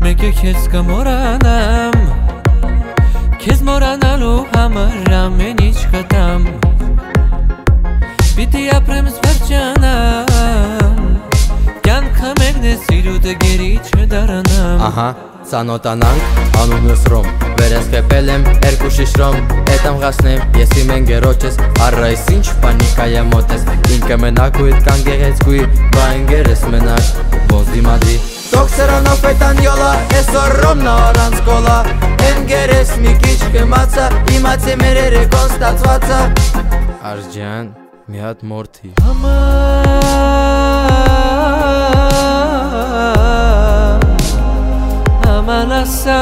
Մեկը քեզ կմոռանամ Քեզ մոռանալու համար ամեն ինչ կտամ Պիտի ապրեմ զվերջանամ Կյանքը մեկն է սիրուտը գերի չդարանամ Ահա, ծանոթանանք, անունս Ռոմ Վերես կեպել եմ, երկու շիշրոմ Էտ ամղասնեմ, ես իմ ընգերոջես Առայս ինչ պանիկա եմ մոտես Ինքը մենակ ու իտ կան գեղեցկուի Բա ընգերս մենակ, ոնց դիմադրի Տոքսերանով էտան յոլա, էսոր Ռոմնա առանց կոլա Ընգերս մի քիչ կմացա, իմացի մեր երեկոն ստացվածա Արջյան, մի հատ մորթի Aman asa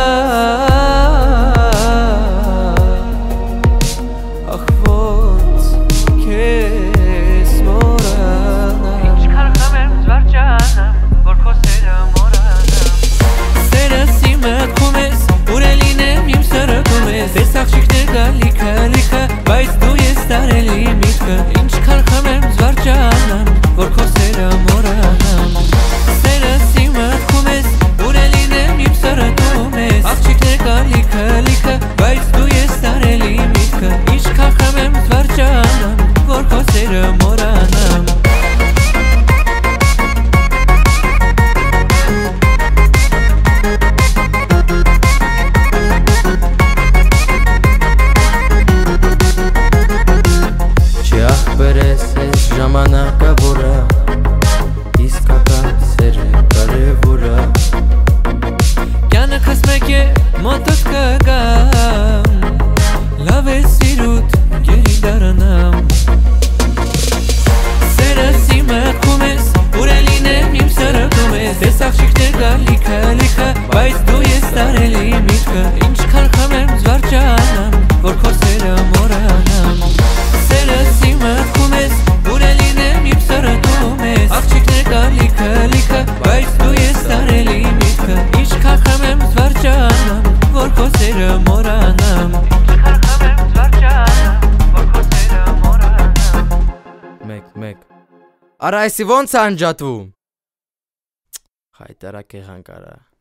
Ah ոնց քեզ մոռանամ Ինչ կարողամ եմ զվարճանամ Որ քո սերը մոռանամ Սերս իմ մտքում ես Ուր է լինեմ իմ սրտում ես Ես աղջիկներ գալիքը լիքը Բայց դու ես տարելի միտքը Ինչ կարողամ եմ զվարճանամ Որ քո սերը մոռանամ Սերս իմ մտքում ես Ուր է լինեմ իմ սրտում ես Աղջիկներ գալիքը լիքը Բայց դու ես տարելի միտքը Ինչ կարողամ եմ զվարճանամ Որ քո սերը մոռանամ Բերես ես ժամանակը որը Իսկական սերը կարևորը Կյանքս մեկ է մոտդ կգամ Լավ է սիրուտ գերի դարանամ Սերս իմ մտքում ես Ուր է լինեմ իմ սրտում ես Ես աղջիկներ գալիքը լիքը Բայց դու ես տարելի միտքը Ինչ կարողամ եմ զվարճանամ Որ քո սերը մոռանամ Սերս իմ մտքում ես Ուր է լինեմ իմ սրտում ես Աղջիկներ գալիքը լիքը Բայց դու ես տարելի միտքը Ինչ կարողամ եմ զվարճանամ Որ քո սերը մոռանամ Ինչ կարողամ եմ զվարճանամ Որ քո սերը մոռանամ Մեկ Արա այսի ոնց անջատվում Խայտարակ եղան կարա